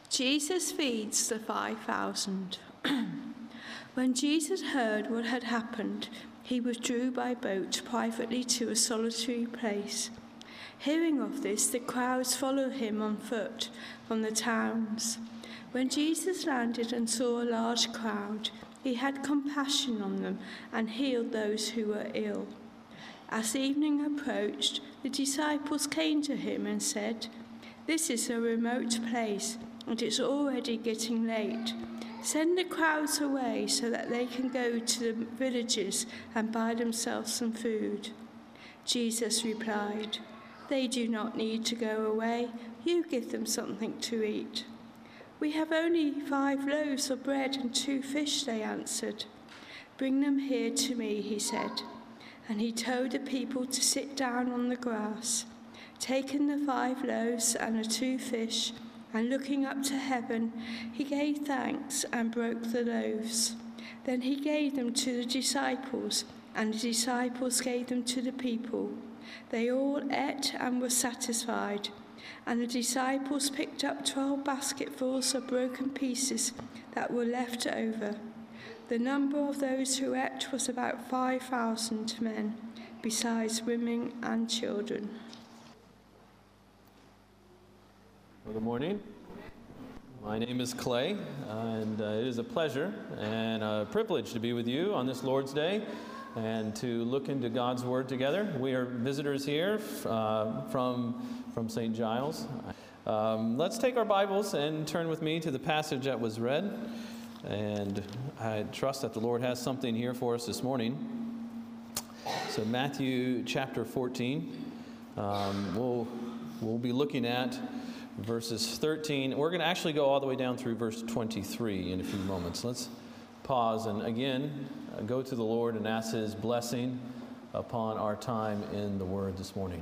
Jesus feeds the 5,000. When Jesus heard what had happened, he withdrew by boat privately to a solitary place. Hearing of this, the crowds followed him on foot from the towns. When Jesus landed and saw a large crowd, he had compassion on them and healed those who were ill. As evening approached, the disciples came to him and said, "This is a remote place, and it's already getting late. Send the crowds away so that they can go to the villages and buy themselves some food." Jesus replied, "They do not need to go away. You give them something to eat." "We have only 5 loaves of bread and 2 fish," they answered. "Bring them here to me," he said. And he told the people to sit down on the grass. Taking the 5 loaves and the 2 fish, and looking up to heaven, he gave thanks and broke the loaves. Then he gave them to the disciples, and the disciples gave them to the people. They all ate and were satisfied. And the disciples picked up 12 basketfuls of broken pieces that were left over. The number of those who ate was about 5,000 men, besides women and children. Well, good morning. My name is Clay, and it is a pleasure and a privilege to be with you on this Lord's Day and to look into God's Word together. We are visitors here from St. Giles. Let's take our Bibles and turn with me to the passage that was read. And I trust that the Lord has something here for us this morning. So Matthew chapter 14, we'll be looking at verses 13. We're going to actually go all the way down through verse 23 in a few moments. Let's pause and again go to the Lord and ask His blessing upon our time in the Word this morning.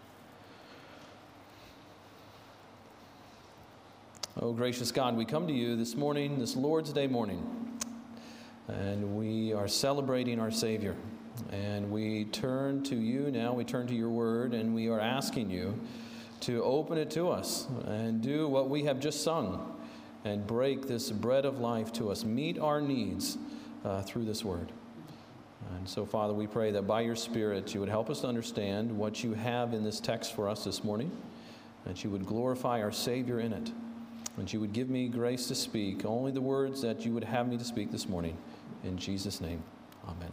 Oh, gracious God, we come to you this morning, this Lord's Day morning, and we are celebrating our Savior. And we turn to you now, we turn to your Word, and we are asking you to open it to us and do what we have just sung and break this bread of life to us, meet our needs through this Word. And so, Father, we pray that by your Spirit you would help us to understand what you have in this text for us this morning, that you would glorify our Savior in it. And you would give me grace to speak only the words that you would have me to speak this morning. In Jesus' name, amen.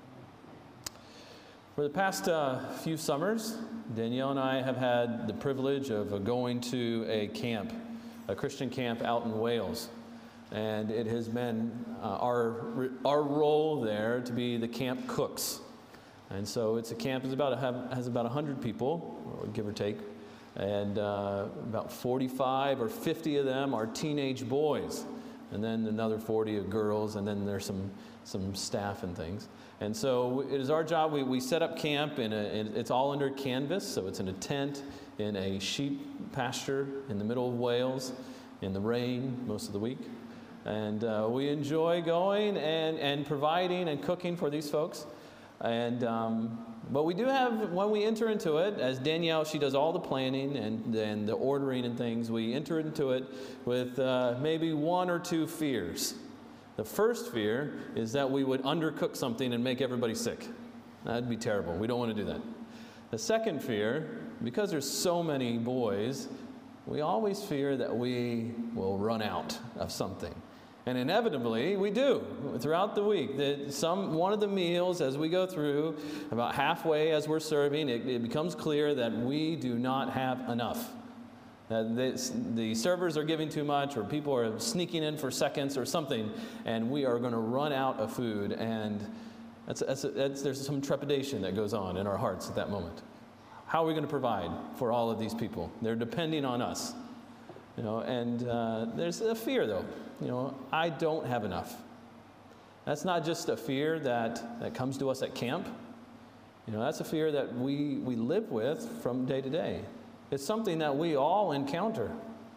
For the past few summers, Danielle and I have had the privilege of going to a camp, a Christian camp out in Wales. And it has been our role there to be the camp cooks. And so it's a camp that has about 100 people, give or take. And about 45 or 50 of them are teenage boys, and then another 40 are girls, and then there's some staff and things. And so it is our job. We set up camp, it's all under canvas, so it's in a tent in a sheep pasture in the middle of Wales in the rain most of the week. And we enjoy going and providing and cooking for these folks. And but we do have, when we enter into it, as Danielle, she does all the planning and the ordering and things, we enter into it with maybe 1 or 2 fears. The first fear is that we would undercook something and make everybody sick. That'd be terrible. We don't want to do that. The second fear, because there's so many boys, we always fear that we will run out of something. And inevitably, we do throughout the week. One of the meals, as we go through, about halfway as we're serving, it becomes clear that we do not have enough. That the servers are giving too much, or people are sneaking in for seconds or something, and we are going to run out of food. And there's some trepidation that goes on in our hearts at that moment. How are we going to provide for all of these people? They're depending on us. And there's a fear, though. I don't have enough. That's not just a fear that comes to us at camp. That's a fear that we live with from day to day. It's something that we all encounter.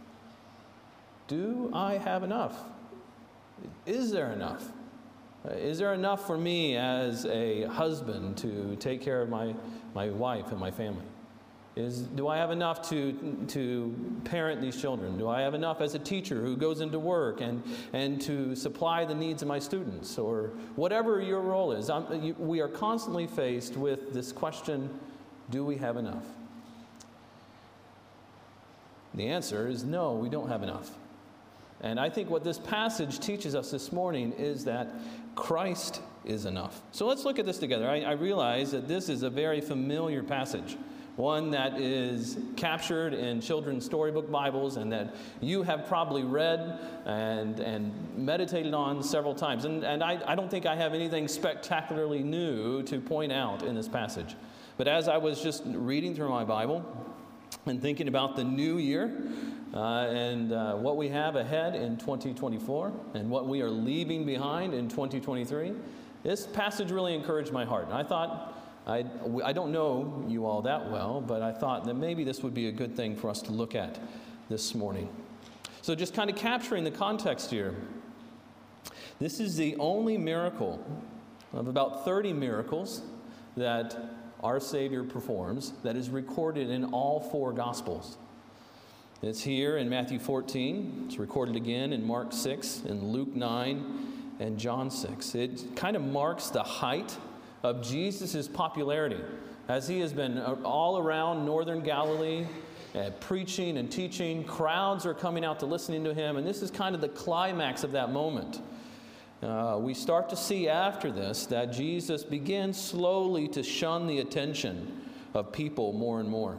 Do I have enough? Is there enough? Is there enough for me as a husband to take care of my wife and my family? do I have enough to parent these children? Do I have enough as a teacher who goes into work and to supply the needs of my students? Or whatever your role is, we are constantly faced with this question, do we have enough? The answer is no, we don't have enough. And I think what this passage teaches us this morning is that Christ is enough. So let's look at this together. I realize that this is a very familiar passage, one that is captured in children's storybook Bibles and that you have probably read and meditated on several times. And I don't think I have anything spectacularly new to point out in this passage. But as I was just reading through my Bible and thinking about the new year, and what we have ahead in 2024 and what we are leaving behind in 2023, this passage really encouraged my heart. And I thought, I don't know you all that well, but I thought that maybe this would be a good thing for us to look at this morning. So just kind of capturing the context here, this is the only miracle of about 30 miracles that our Savior performs that is recorded in all four Gospels. It's here in Matthew 14. It's recorded again in Mark 6, in Luke 9, and John 6. It kind of marks the height of Jesus' popularity as he has been all around northern Galilee, preaching and teaching. Crowds are coming out to listening to him, and this is kind of the climax of that moment. We start to see after this that Jesus begins slowly to shun the attention of people more and more.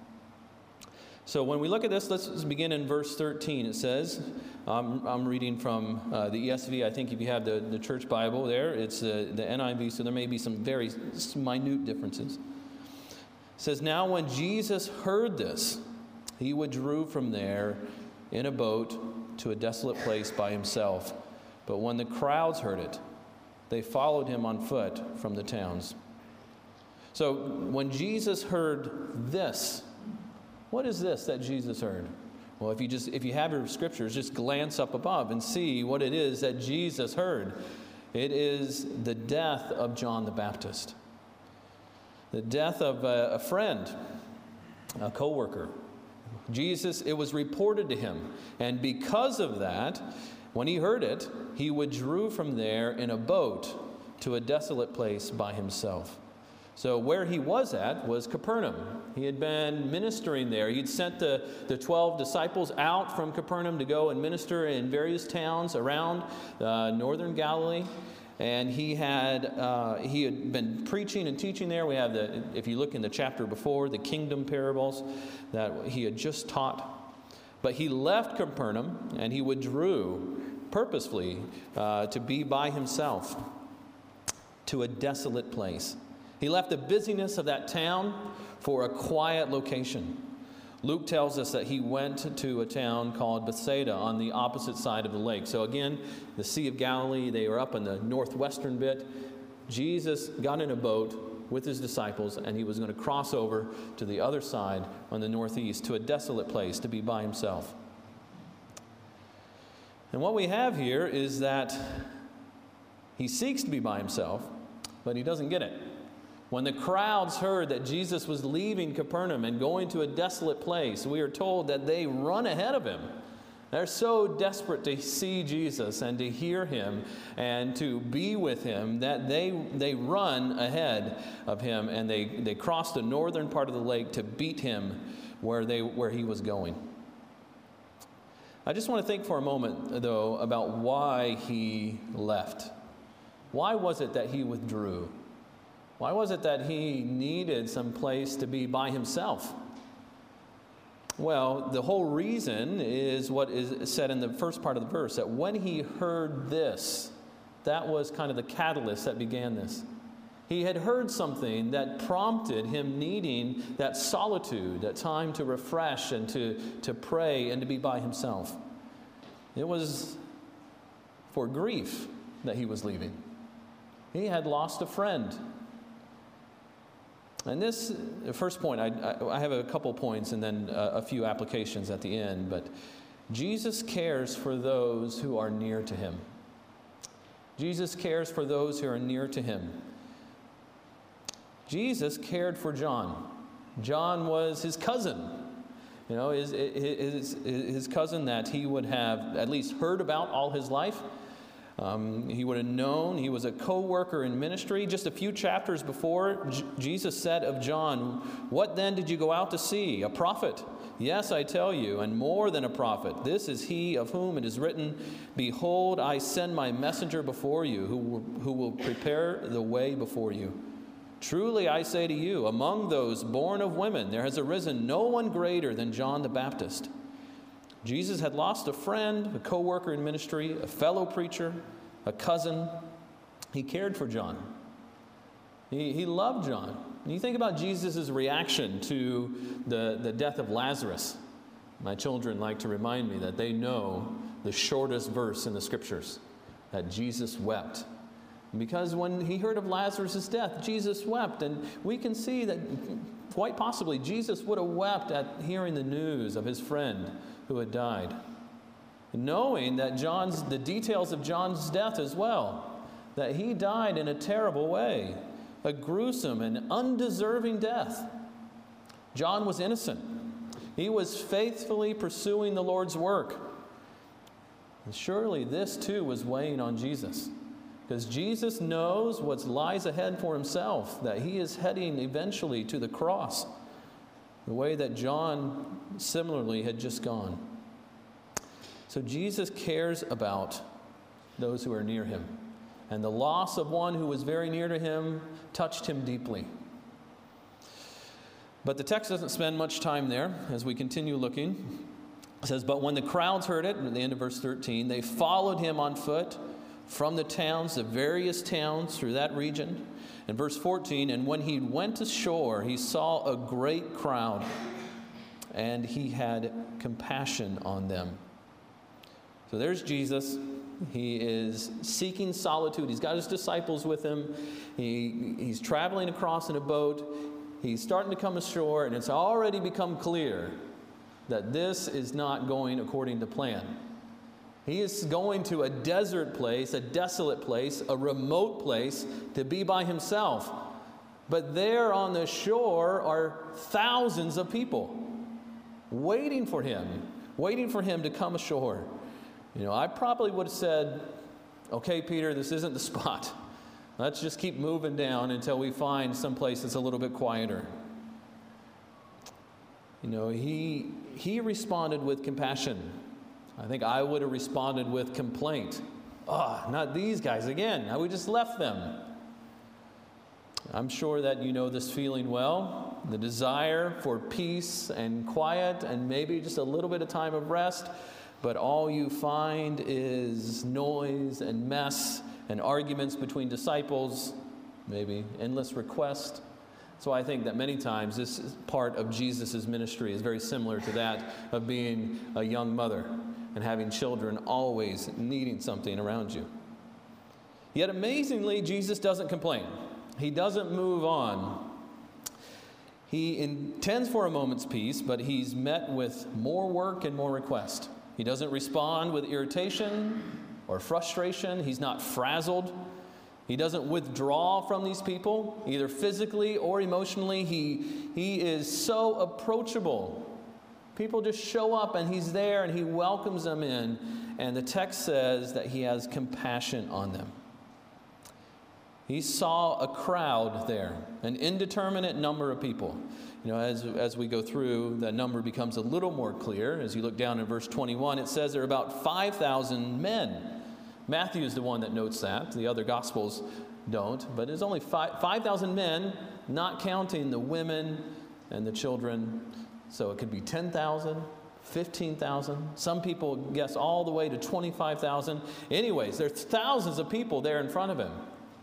So when we look at this, let's begin in verse 13. It says, I'm reading from the ESV. I think if you have the church Bible there, it's the NIV, so there may be some very minute differences. It says, now when Jesus heard this, he withdrew from there in a boat to a desolate place by himself. But when the crowds heard it, they followed him on foot from the towns. So when Jesus heard this, what is this that Jesus heard? Well, if you have your scriptures, just glance up above and see what it is that Jesus heard. It is the death of John the Baptist. The death of a friend, a co-worker. Jesus, it was reported to him. And because of that, when he heard it, he withdrew from there in a boat to a desolate place by himself. So where he was at was Capernaum. He had been ministering there. He'd sent the 12 disciples out from Capernaum to go and minister in various towns around northern Galilee. And he had been preaching and teaching there. We have if you look in the chapter before, the kingdom parables that he had just taught. But he left Capernaum and he withdrew purposefully to be by himself to a desolate place. He left the busyness of that town for a quiet location. Luke tells us that he went to a town called Bethsaida on the opposite side of the lake. So again, the Sea of Galilee, they were up in the northwestern bit. Jesus got in a boat with his disciples, and he was going to cross over to the other side on the northeast to a desolate place to be by himself. And what we have here is that he seeks to be by himself, but he doesn't get it. When the crowds heard that Jesus was leaving Capernaum and going to a desolate place, we are told that they run ahead of him. They're so desperate to see Jesus and to hear him and to be with him that they run ahead of him, and they cross the northern part of the lake to beat him where he was going. I just want to think for a moment, though, about why he left. Why was it that he withdrew? Why was it that he needed some place to be by himself? Well, the whole reason is what is said in the first part of the verse, that when he heard this, that was kind of the catalyst that began this. He had heard something that prompted him needing that solitude, that time to refresh and to pray and to be by himself. It was for grief that he was leaving. He had lost a friend. And this first point, I have a couple points and then a few applications at the end, but Jesus cares for those who are near to him. Jesus cares for those who are near to him. Jesus cared for John. John was his cousin. You know, his cousin that he would have at least heard about all his life. He would have known. He was a co-worker in ministry. Just a few chapters before, Jesus said of John, "What then did you go out to see? A prophet? Yes, I tell you, and more than a prophet. This is he of whom it is written, 'Behold, I send my messenger before you, who will prepare the way before you.' Truly I say to you, among those born of women, there has arisen no one greater than John the Baptist." Jesus had lost a friend, a co-worker in ministry, a fellow preacher, a cousin. He cared for John. He loved John. And you think about Jesus' reaction to the death of Lazarus. My children like to remind me that they know the shortest verse in the Scriptures, that Jesus wept. Because when he heard of Lazarus' death, Jesus wept. And we can see that quite possibly Jesus would have wept at hearing the news of his friend who had died, knowing that the details of John's death as well, that he died in a terrible way, a gruesome and undeserving death. John was innocent. He was faithfully pursuing the Lord's work. And surely this too was weighing on Jesus, because Jesus knows what lies ahead for himself, that he is heading eventually to the cross, the way that John similarly had just gone. So Jesus cares about those who are near him. And the loss of one who was very near to him touched him deeply. But the text doesn't spend much time there as we continue looking. It says, "But when the crowds heard it," at the end of verse 13, "they followed him on foot from the towns, the various towns through that region." In verse 14, "And when he went ashore, he saw a great crowd, and he had compassion on them." So there's Jesus. He is seeking solitude. He's got his disciples with him. He's traveling across in a boat. He's starting to come ashore, and it's already become clear that this is not going according to plan. He is going to a desert place, a desolate place, a remote place to be by himself. But there on the shore are thousands of people waiting for him to come ashore. You know, I probably would have said, "Okay, Peter, this isn't the spot. Let's just keep moving down until we find some place that's a little bit quieter." You know, he responded with compassion. I think I would have responded with complaint. Not these guys again. We just left them. I'm sure that you know this feeling well. The desire for peace and quiet and maybe just a little bit of time of rest. But all you find is noise and mess and arguments between disciples, maybe endless requests. So I think that many times this part of Jesus' ministry is very similar to that of being a young mother and having children always needing something around you. Yet amazingly, Jesus doesn't complain. He doesn't move on. He intends for a moment's peace, but he's met with more work and more request. He doesn't respond with irritation or frustration. He's not frazzled. He doesn't withdraw from these people, either physically or emotionally. He is so approachable. People just show up and he's there and he welcomes them in. And the text says that he has compassion on them. He saw a crowd there, an indeterminate number of people. You know, as we go through, the number becomes a little more clear. As you look down in verse 21, it says there are about 5,000 men. Matthew is the one that notes that. The other Gospels don't. But it's only 5,000 men, not counting the women and the children. So it could be 10,000, 15,000. Some people guess all the way to 25,000. Anyways, there's thousands of people there in front of him.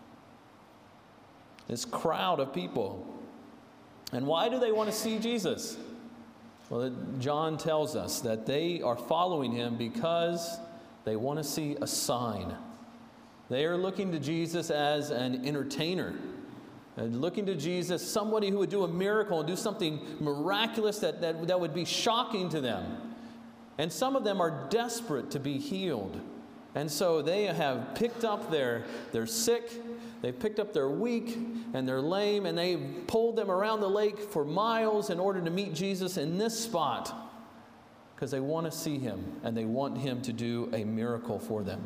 This crowd of people. And why do they want to see Jesus? Well, John tells us that they are following him because they want to see a sign. They are looking to Jesus as an entertainer. And looking to Jesus, somebody who would do a miracle and do something miraculous that would be shocking to them. And some of them are desperate to be healed. And so they have picked up their sick, They've picked up their weak and their lame, and they've pulled them around the lake for miles in order to meet Jesus in this spot because they want to see him and they want him to do a miracle for them.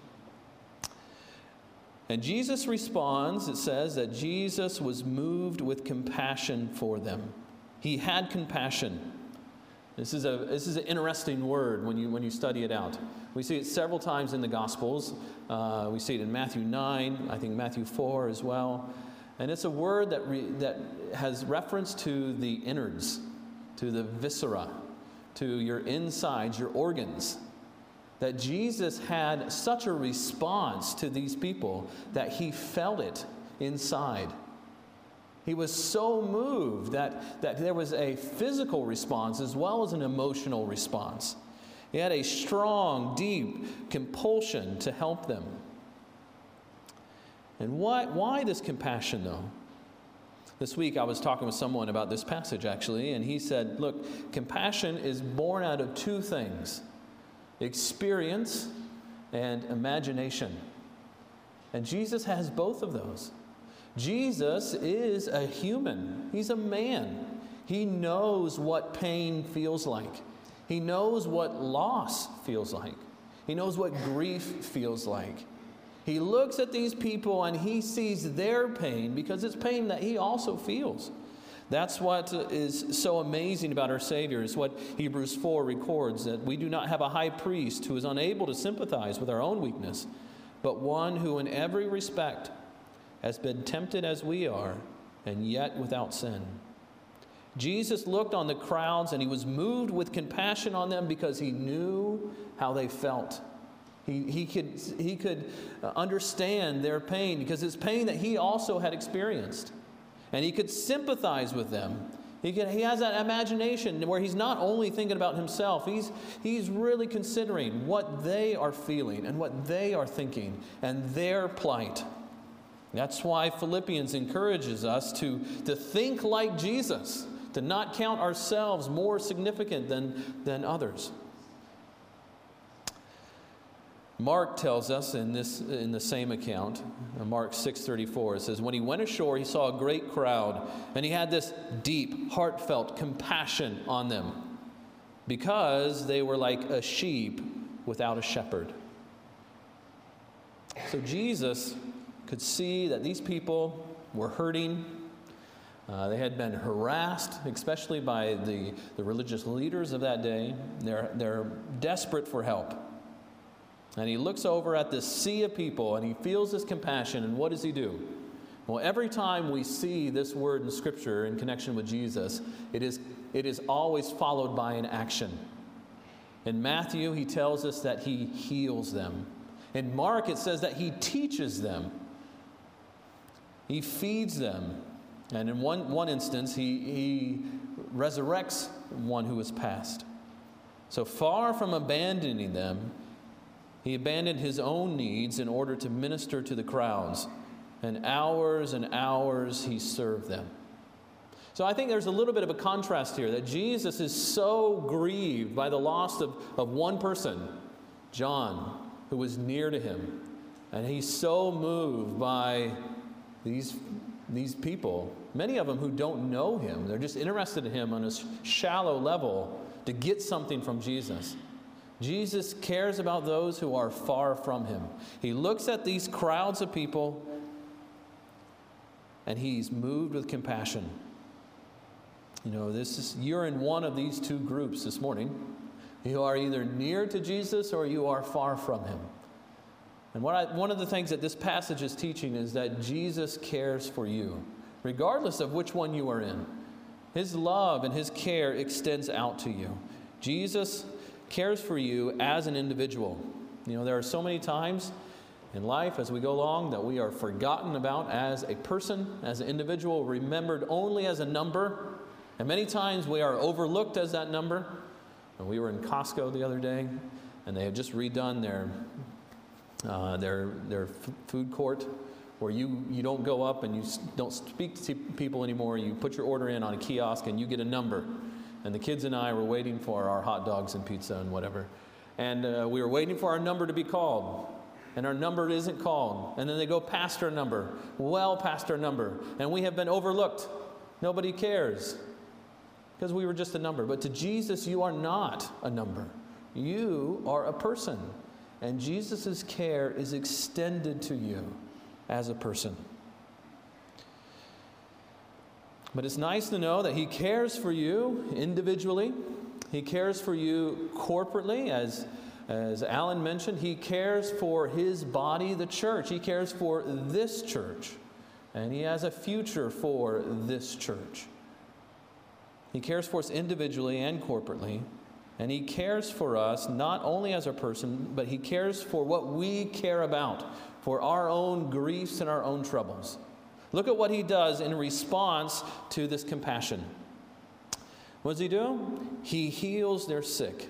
And Jesus responds. It says that Jesus was moved with compassion for them. He had compassion. This is an interesting word when you study it out. We see it several times in the Gospels. We see it in Matthew 9, I think Matthew 4 as well. And it's a word that has reference to the innards, to the viscera, to your insides, your organs. That Jesus had such a response to these people that he felt it inside. He was so moved that there was a physical response as well as an emotional response. He had a strong, deep compulsion to help them. And why this compassion, though? This week I was talking with someone about this passage, actually, and he said, look, compassion is born out of two things: experience and imagination. And Jesus has both of those. Jesus is a human. He's a man. He knows what pain feels like. He knows what loss feels like. He knows what grief feels like. He looks at these people and he sees their pain because it's pain that he also feels. That's what is so amazing about our Savior, is what Hebrews 4 records, that we do not have a high priest who is unable to sympathize with our own weakness, but one who in every respect has been tempted as we are, and yet without sin. Jesus looked on the crowds and he was moved with compassion on them because he knew how they felt. He could understand their pain because it's pain that he also had experienced. And he could sympathize with them. He has that imagination where he's not only thinking about himself, he's really considering what they are feeling and what they are thinking and their plight. That's why Philippians encourages us to think like Jesus, to not count ourselves more significant than others. Mark tells us in the same account, Mark 6:34, it says, when he went ashore, he saw a great crowd, and he had this deep, heartfelt compassion on them, because they were like a sheep without a shepherd. So Jesus could see that these people were hurting. They had been harassed, especially by the religious leaders of that day. They're desperate for help. And he looks over at this sea of people and he feels this compassion, and what does he do? Well, every time we see this word in Scripture in connection with Jesus, it is always followed by an action. In Matthew, he tells us that he heals them. In Mark, it says that he teaches them. He feeds them. And in one instance, he resurrects one who is passed. So far from abandoning them, he abandoned his own needs in order to minister to the crowds. And hours he served them. So I think there's a little bit of a contrast here, that Jesus is so grieved by the loss of one person, John, who was near to him. And he's so moved by these people, many of them who don't know him. They're just interested in him on a shallow level to get something from Jesus. Jesus cares about those who are far from him. He looks at these crowds of people and he's moved with compassion. You know, you're in one of these two groups this morning. You are either near to Jesus or you are far from him. And one of the things that this passage is teaching is that Jesus cares for you, regardless of which one you are in. His love and his care extends out to you. Jesus cares for you as an individual. You know, there are so many times in life as we go along that we are forgotten about as a person, as an individual, remembered only as a number. And many times we are overlooked as that number. And we were in Costco the other day, and they had just redone their food court, where you don't go up and you don't speak to people anymore. You put your order in on a kiosk and you get a number. And the kids and I were waiting for our hot dogs and pizza and whatever. And we were waiting for our number to be called. and our number isn't called. And then they go past our number, well past our number, and we have been overlooked. Nobody cares because we were just a number. But to Jesus, you are not a number. You are a person. And Jesus' care is extended to you as a person. But it's nice to know that He cares for you individually. He cares for you corporately, as Alan mentioned. He cares for His body, the church. He cares for this church. And He has a future for this church. He cares for us individually and corporately. And He cares for us not only as a person, but He cares for what we care about, for our own griefs and our own troubles. Look at what He does in response to this compassion. What does He do? He heals their sick.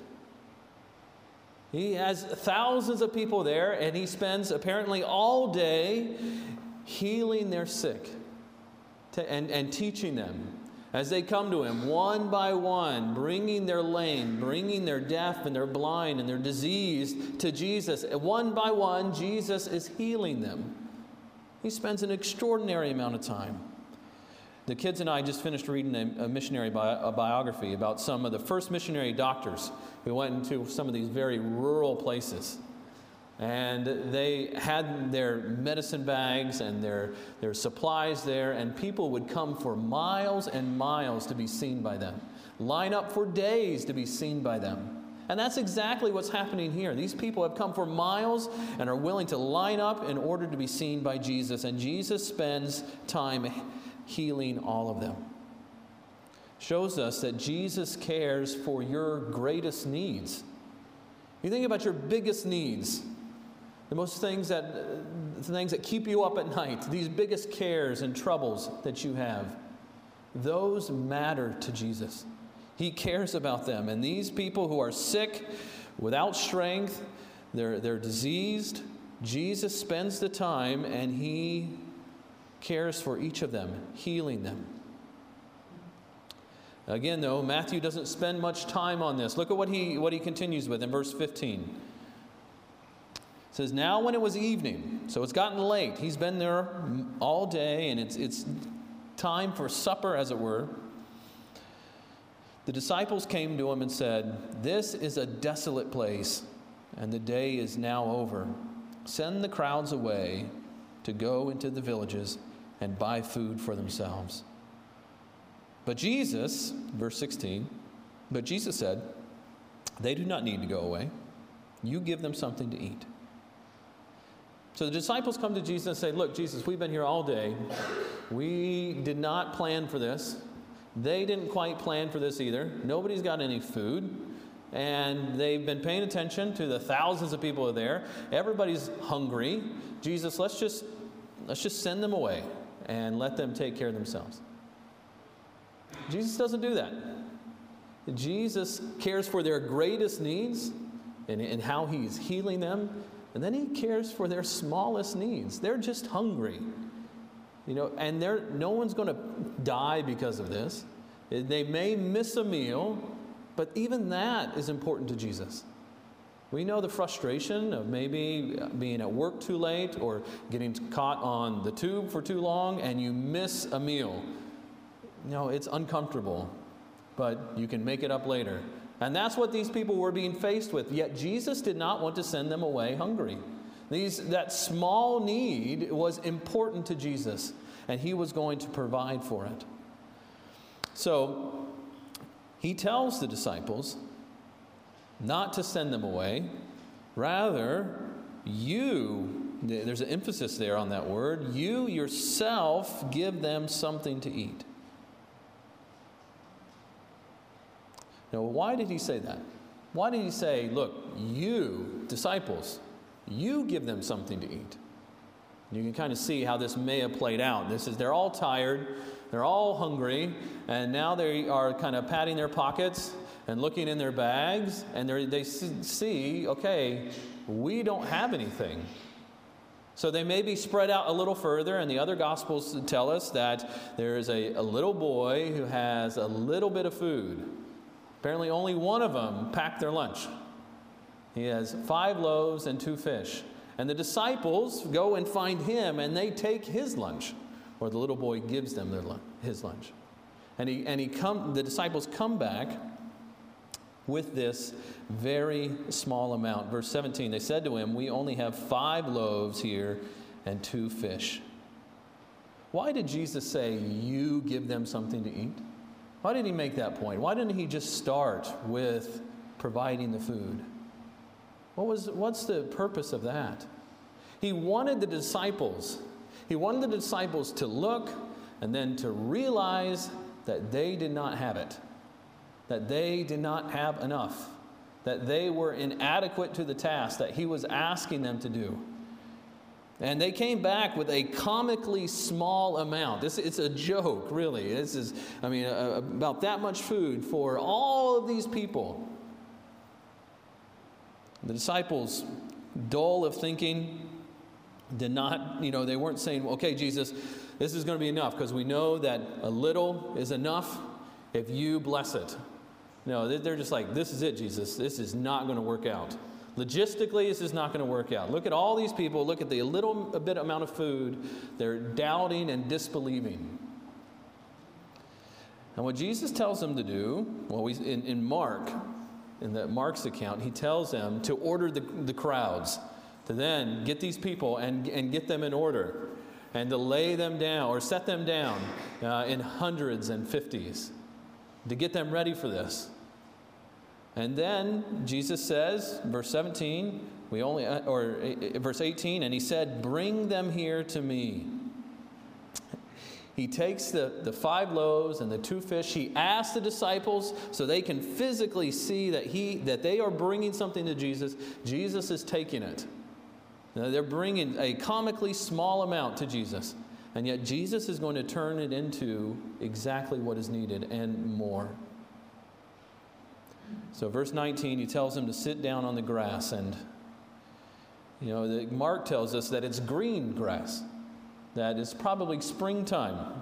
He has thousands of people there, and He spends apparently all day healing their sick and teaching them as they come to Him one by one, bringing their lame, bringing their deaf and their blind and their diseased to Jesus. One by one, Jesus is healing them. He spends an extraordinary amount of time. The kids and I just finished reading a missionary biography about some of the first missionary doctors who went into some of these very rural places. And they had their medicine bags and their supplies there, and people would come for miles and miles to be seen by them. Line up for days to be seen by them. And that's exactly what's happening here. These people have come for miles and are willing to line up in order to be seen by Jesus. And Jesus spends time healing all of them. Shows us that Jesus cares for your greatest needs. You think about your biggest needs. The things that keep you up at night, these biggest cares and troubles that you have, those matter to Jesus. He cares about them. And these people who are sick, without strength, they're diseased, Jesus spends the time and He cares for each of them, healing them. Again, though, Matthew doesn't spend much time on this. Look at what he continues with in verse 15. It says, now when it was evening, so it's gotten late. He's been there all day, and it's time for supper, as it were. The disciples came to Him and said, this is a desolate place, and the day is now over. Send the crowds away to go into the villages and buy food for themselves. But Jesus, verse 16, but Jesus said, they do not need to go away. You give them something to eat. So the disciples come to Jesus and say, look, Jesus, we've been here all day. We did not plan for this. They didn't quite plan for this either. Nobody's got any food. And they've been paying attention to the thousands of people there. Everybody's hungry. Jesus, let's just send them away and let them take care of themselves. Jesus doesn't do that. Jesus cares for their greatest needs and how He's healing them. And then He cares for their smallest needs. They're just hungry. And no one's going to die because of this. They may miss a meal, but even that is important to Jesus. We know the frustration of maybe being at work too late or getting caught on the tube for too long and you miss a meal. It's uncomfortable, but you can make it up later. And that's what these people were being faced with. Yet Jesus did not want to send them away hungry. That small need was important to Jesus, and He was going to provide for it. So He tells the disciples not to send them away. Rather, there's an emphasis there on that word, you yourself give them something to eat. Now, why did He say that? Why did He say, look, you, disciples, you give them something to eat? You can kind of see how this may have played out. They're all tired, they're all hungry, and now they are kind of patting their pockets and looking in their bags, and they see, okay, we don't have anything. So they may be spread out a little further, and the other Gospels tell us that there is a little boy who has a little bit of food. Apparently only one of them packed their lunch. He has 5 loaves and 2 fish. And the disciples go and find him, and they take his lunch, or the little boy gives them his lunch. And the disciples come back with this very small amount. Verse 17, they said to him, "We only have 5 loaves here and 2 fish." Why did Jesus say, "You give them something to eat"? Why did he make that point? Why didn't he just start with providing the food? What's the purpose of that? He wanted the disciples to look and then to realize that they did not have it, that they did not have enough, that they were inadequate to the task that he was asking them to do. And they came back with a comically small amount. It's a joke, really. This is, about that much food for all of these people. The disciples, dull of thinking, did not, they weren't saying, "Okay, Jesus, this is going to be enough, because we know that a little is enough if you bless it." No, they're just like, "This is it, Jesus. This is not going to work out. Logistically, this is not going to work out. Look at all these people. Look at the a bit amount of food." They're doubting and disbelieving. And what Jesus tells them to do, in Mark's account, he tells them to order the crowds, to then get these people and get them in order, and to lay them down or set them down in hundreds and 50s, to get them ready for this. And then Jesus says, verse 17, verse 18, and he said, "Bring them here to me." He takes the 5 loaves and the 2 fish. He asks the disciples so they can physically see that they are bringing something to Jesus. Jesus is taking it. Now, they're bringing a comically small amount to Jesus. And yet Jesus is going to turn it into exactly what is needed and more. So verse 19, he tells them to sit down on the grass. And, Mark tells us that it's green grass, that it's probably springtime.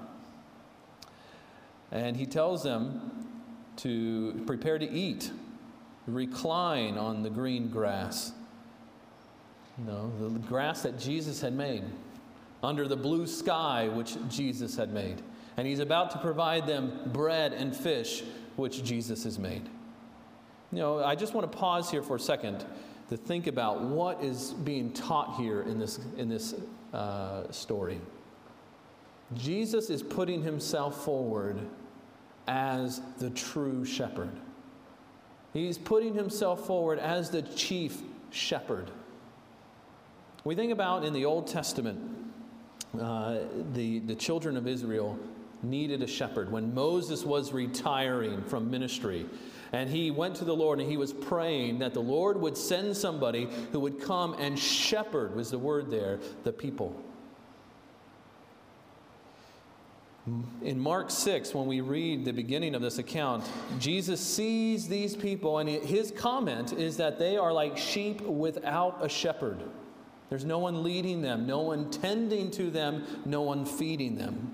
And he tells them to prepare to eat, recline on the green grass. The grass that Jesus had made, under the blue sky which Jesus had made. And he's about to provide them bread and fish which Jesus has made. I just want to pause here for a second to think about what is being taught here in this story. Jesus is putting himself forward as the true shepherd. He's putting himself forward as the chief shepherd. We think about in the Old Testament, the children of Israel needed a shepherd. When Moses was retiring from ministry, and he went to the Lord and he was praying that the Lord would send somebody who would come and shepherd, was the word there, the people. In Mark 6, when we read the beginning of this account, Jesus sees these people, and his comment is that they are like sheep without a shepherd. There's no one leading them, no one tending to them, no one feeding them.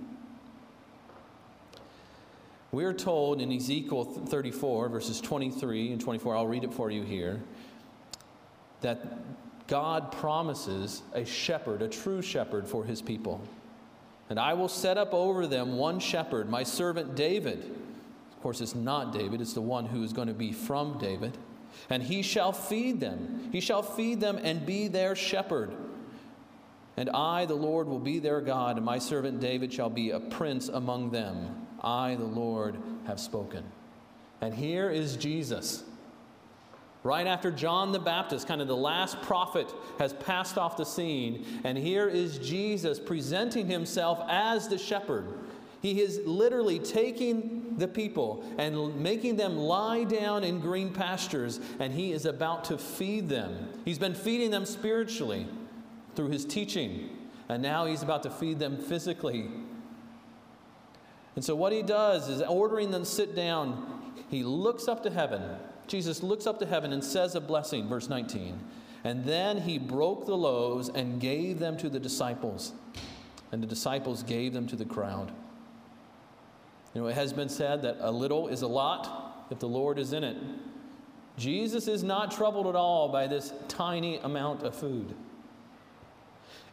We are told in Ezekiel 34, verses 23 and 24, I'll read it for you here, that God promises a shepherd, a true shepherd for his people. "And I will set up over them one shepherd, my servant David." Of course, it's not David, it's the one who is going to be from David. "And he shall feed them. He shall feed them and be their shepherd. And I, the Lord, will be their God, and my servant David shall be a prince among them. I, the Lord, have spoken." And here is Jesus. Right after John the Baptist, kind of the last prophet, has passed off the scene. And here is Jesus presenting himself as the shepherd. He is literally taking the people and making them lie down in green pastures. And he is about to feed them. He's been feeding them spiritually through his teaching. And now he's about to feed them physically. And so what he does is, ordering them to sit down, he looks up to heaven. Jesus looks up to heaven and says a blessing, verse 19. "And then he broke the loaves and gave them to the disciples. And the disciples gave them to the crowd." It has been said that a little is a lot if the Lord is in it. Jesus is not troubled at all by this tiny amount of food.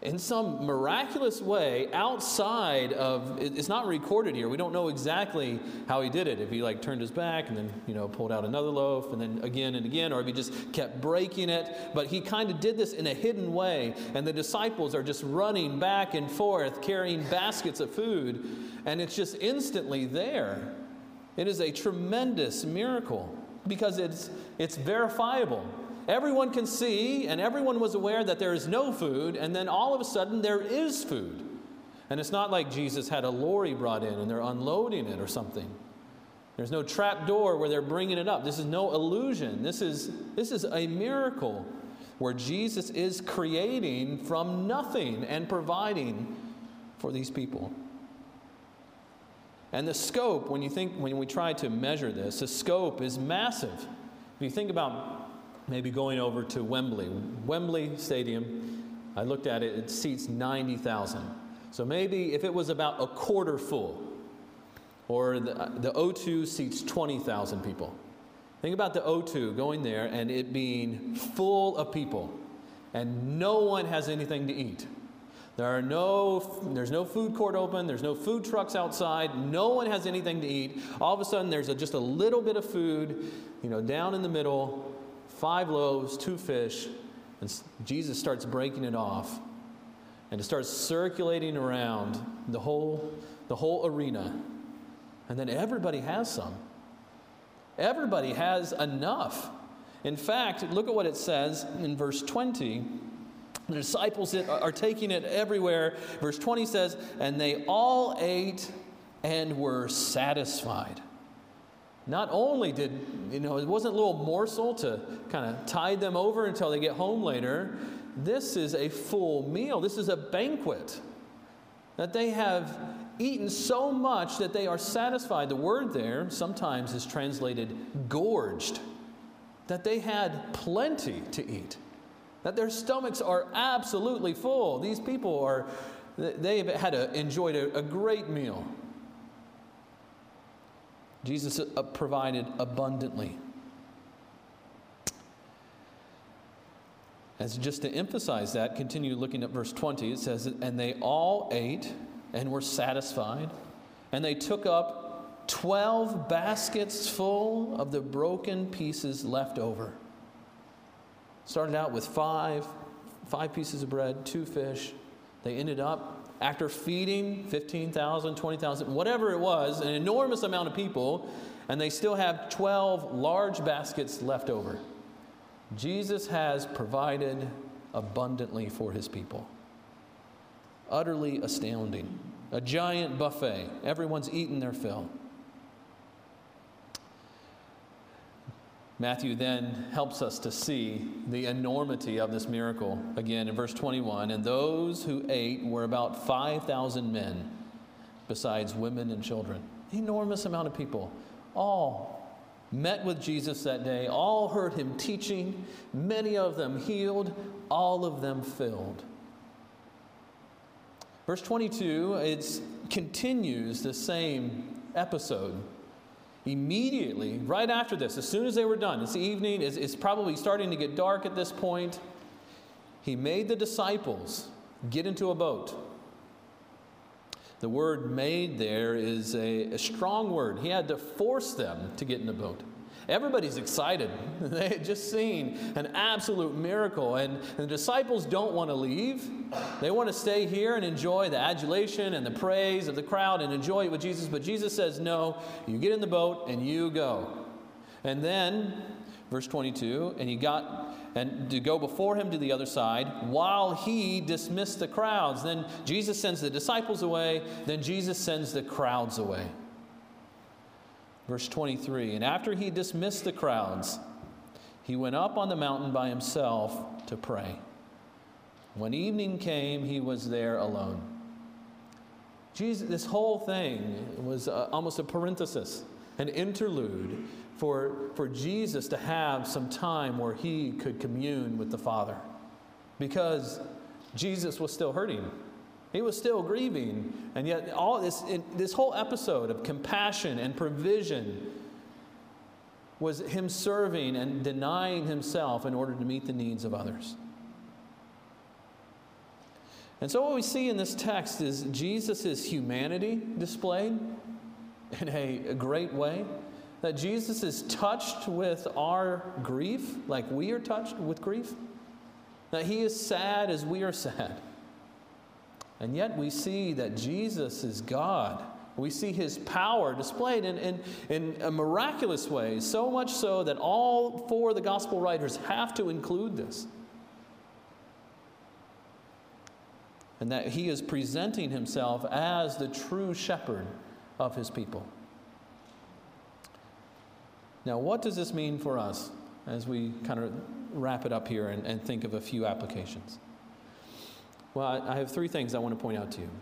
in some miraculous way outside of, it's not recorded here. We don't know exactly how he did it. If he like turned his back and then, pulled out another loaf and then again and again, or if he just kept breaking it. But he kind of did this in a hidden way. And the disciples are just running back and forth, carrying baskets of food. And it's just instantly there. It is a tremendous miracle because it's verifiable. Everyone can see, and everyone was aware that there is no food, and then all of a sudden there is food. And it's not like Jesus had a lorry brought in and they're unloading it or something. There's no trap door where they're bringing it up. This is no illusion. This is a miracle where Jesus is creating from nothing and providing for these people. And the scope, when we try to measure this, the scope is massive. If you think about maybe going over to Wembley Stadium, I looked at it, it seats 90,000. So maybe if it was about a quarter full, or the O2 seats 20,000 people. Think about the O2 going there and it being full of people, and no one has anything to eat. There's no food court open. There's no food trucks outside. No one has anything to eat. All of a sudden, there's just a little bit of food, down in the middle, 5 loaves, 2 fish, and Jesus starts breaking it off, and it starts circulating around the whole arena, and then everybody has some. Everybody has enough. In fact, look at what it says in verse 20. The disciples are taking it everywhere. Verse 20 says, and they all ate and were satisfied. Not only did, it wasn't a little morsel to kind of tide them over until they get home later. This is a full meal. This is a banquet. That they have eaten so much that they are satisfied. The word there sometimes is translated gorged. That they had plenty to eat. That their stomachs are absolutely full. These people they've enjoyed a great meal. Jesus provided abundantly. As just to emphasize that, continue looking at verse 20. It says, and they all ate and were satisfied, and they took up 12 baskets full of the broken pieces left over. Started out with 5 pieces of bread, 2 fish. They ended up, after feeding 15,000, 20,000, whatever it was, an enormous amount of people, and they still have 12 large baskets left over. Jesus has provided abundantly for his people. Utterly astounding. A giant buffet. Everyone's eaten their fill. Matthew then helps us to see the enormity of this miracle. Again, in verse 21, and those who ate were about 5,000 men, besides women and children. Enormous amount of people. All met with Jesus that day, all heard him teaching, many of them healed, all of them filled. Verse 22, it continues the same episode. Immediately, right after this, as soon as they were done, it's the evening, it's probably starting to get dark at this point, he made the disciples get into a boat. The word made there is a strong word. He had to force them to get in the boat. Everybody's excited. They had just seen an absolute miracle, and the disciples don't want to leave. They want to stay here and enjoy the adulation and the praise of the crowd and enjoy it with Jesus. But Jesus says, no, you get in the boat and you go. And then, verse 22, and to go before him to the other side while he dismissed the crowds. Then Jesus sends the disciples away. Then Jesus sends the crowds away. Verse 23, and after he dismissed the crowds, he went up on the mountain by himself to pray. When evening came, he was there alone. Jesus, this whole thing was almost a parenthesis, an interlude for Jesus to have some time where he could commune with the Father. Because Jesus was still hurting. He was still grieving, and yet all this whole episode of compassion and provision was him serving and denying himself in order to meet the needs of others. And so what we see in this text is Jesus' humanity displayed in a great way. That Jesus is touched with our grief like we are touched with grief. That he is sad as we are sad. And yet we see that Jesus is God. We see his power displayed in a miraculous way, so much so that all four of the gospel writers have to include this. And that he is presenting himself as the true shepherd of his people. Now, what does this mean for us as we kind of wrap it up here and think of a few applications? Well, I have three things I want to point out to you.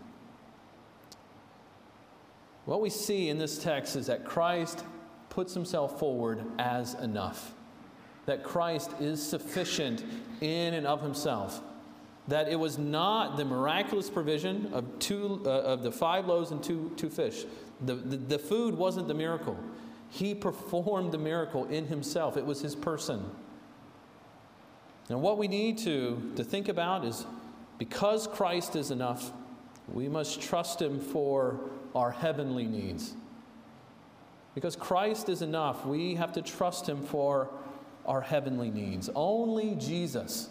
What we see in this text is that Christ puts himself forward as enough. That Christ is sufficient in and of himself. That it was not the miraculous provision of the 5 loaves and two fish. The food wasn't the miracle. He performed the miracle in himself. It was his person. And what we need to think about is, because Christ is enough, we must trust him for our heavenly needs. Because Christ is enough, we have to trust him for our heavenly needs. Only Jesus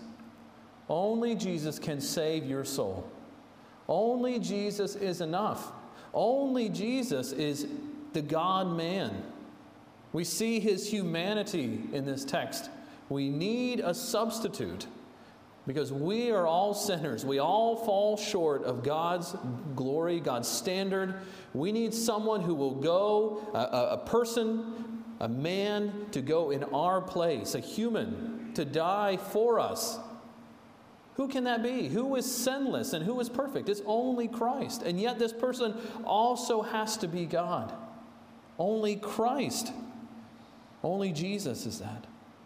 can save your soul. Only Jesus is enough. Only Jesus is the God-man. We see his humanity in this text. We need a substitute because we are all sinners. We all fall short of God's glory, God's standard. We need someone who will go, a person, a man, to go in our place, a human, to die for us. Who can that be? Who is sinless and who is perfect? It's only Christ. And yet this person also has to be God. Only Christ. Only Jesus is that.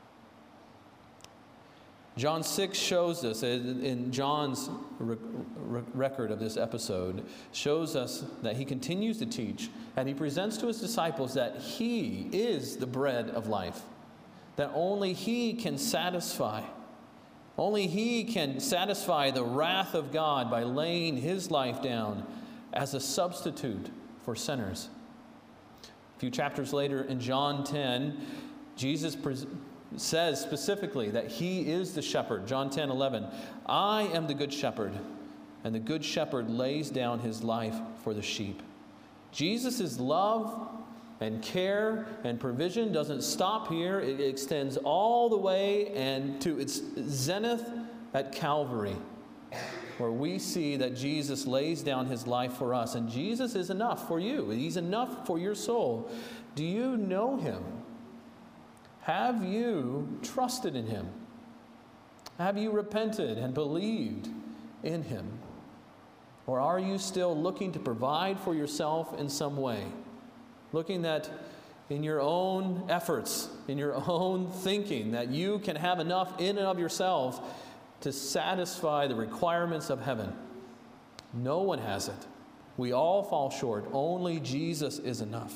John 6 shows us, in John's record of this episode, shows us that he continues to teach, and he presents to his disciples that he is the bread of life, that only he can satisfy. Only he can satisfy the wrath of God by laying his life down as a substitute for sinners. A few chapters later in John 10, Jesus says specifically that he is the shepherd. John 10:11, I am the good shepherd, and the good shepherd lays down his life for the sheep. Jesus' love and care and provision doesn't stop here. It extends all the way and to its zenith at Calvary, where we see that Jesus lays down his life for us. And Jesus is enough for you. He's enough for your soul. Do you know him? Have you trusted in him? Have you repented and believed in him? Or are you still looking to provide for yourself in some way? Looking that in your own efforts, in your own thinking, that you can have enough in and of yourself to satisfy the requirements of heaven. No one has it. We all fall short. Only Jesus is enough.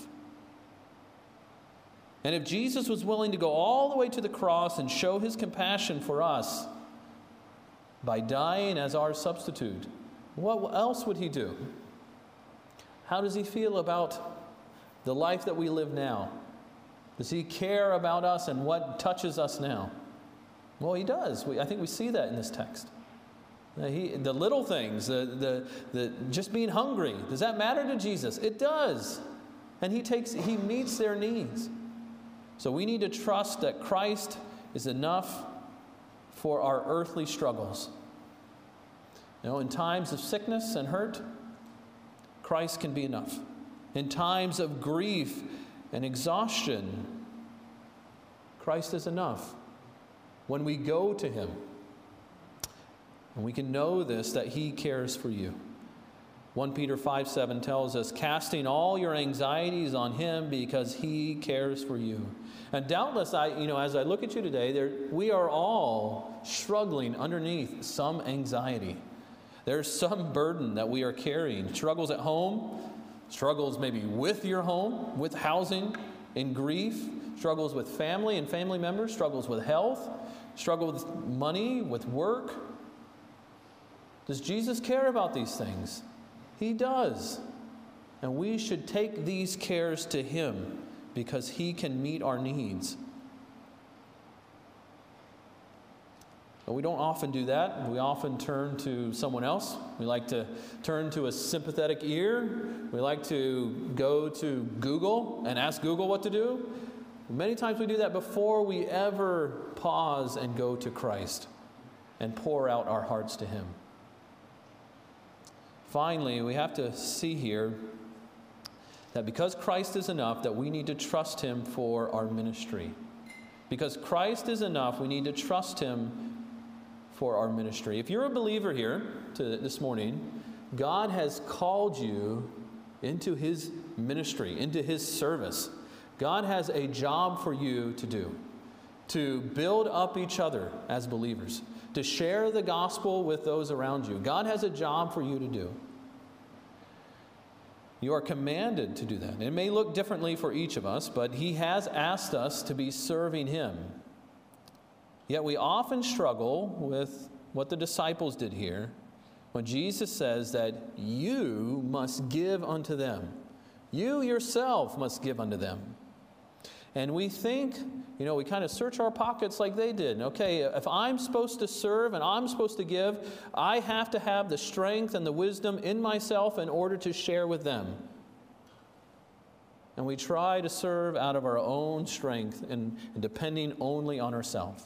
And if Jesus was willing to go all the way to the cross and show his compassion for us by dying as our substitute, what else would he do? How does he feel about the life that we live now? Does he care about us and what touches us now? Well, he does. I think we see that in this text. The little things, the just being hungry, does that matter to Jesus? It does. And he meets their needs. So we need to trust that Christ is enough for our earthly struggles. In times of sickness and hurt, Christ can be enough. In times of grief and exhaustion, Christ is enough. When we go to him, and we can know this, that he cares for you. 1 Peter 5:7 tells us, casting all your anxieties on him because he cares for you. And doubtless, as I look at you today, we are all struggling underneath some anxiety. There's some burden that we are carrying. Struggles at home, struggles maybe with your home, with housing, in grief, struggles with family and family members, struggles with health, struggle with money, with work. Does Jesus care about these things? He does. And we should take these cares to Him because He can meet our needs. But we don't often do that. We often turn to someone else. We like to turn to a sympathetic ear. We like to go to Google and ask Google what to do. Many times we do that before we ever pause and go to Christ and pour out our hearts to Him. Finally, we have to see here that because Christ is enough, that we need to trust Him for our ministry. Because Christ is enough, we need to trust Him for our ministry. If you're a believer here this morning, God has called you into His ministry, into His service. God has a job for you to do, to build up each other as believers, to share the gospel with those around you. God has a job for you to do. You are commanded to do that. It may look differently for each of us, but He has asked us to be serving Him. Yet we often struggle with what the disciples did here when Jesus says that you must give unto them. You yourself must give unto them. And we think, we kind of search our pockets like they did. Okay, if I'm supposed to serve and I'm supposed to give, I have to have the strength and the wisdom in myself in order to share with them. And we try to serve out of our own strength and depending only on ourselves.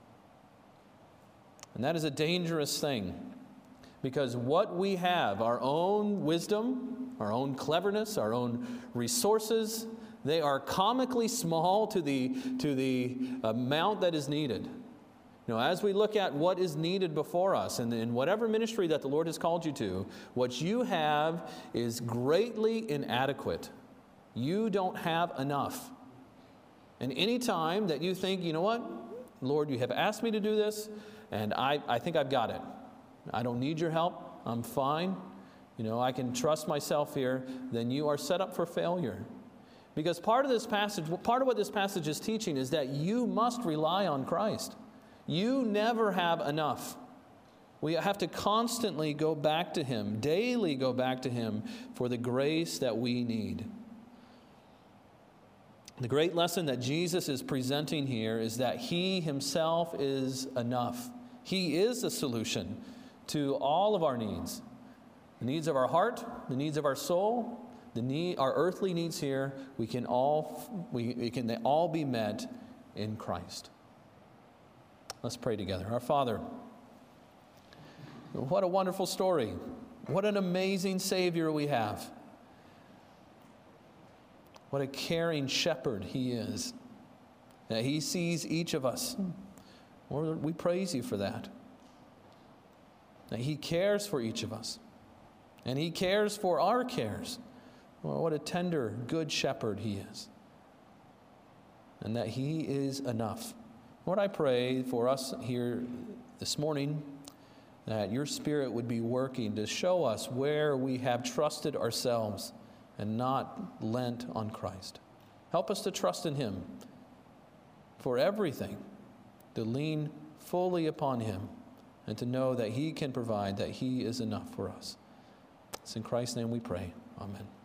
And that is a dangerous thing, because what we have, our own wisdom, our own cleverness, our own resources, they are comically small to the amount that is needed. As we look at what is needed before us, and in whatever ministry that the Lord has called you to, what you have is greatly inadequate. You don't have enough. And any time that you think, Lord, you have asked me to do this, and I think I've got it. I don't need your help. I'm fine. I can trust myself here. Then you are set up for failure. Because part of what this passage is teaching is that you must rely on Christ. You never have enough. We have to constantly go back to Him, daily go back to Him for the grace that we need. The great lesson that Jesus is presenting here is that He Himself is enough. He is the solution to all of our needs. The needs of our heart, the needs of our soul, our earthly needs here, we can all be met in Christ. Let's pray together. Our Father, what a wonderful story. What an amazing Savior we have. What a caring shepherd He is. That He sees each of us. Lord, we praise You for that. That He cares for each of us. And He cares for our cares. Well, what a tender, good shepherd He is. And that He is enough. Lord, I pray for us here this morning that Your Spirit would be working to show us where we have trusted ourselves and not lent on Christ. Help us to trust in Him for everything, to lean fully upon Him, and to know that He can provide, that He is enough for us. It's in Christ's name we pray. Amen.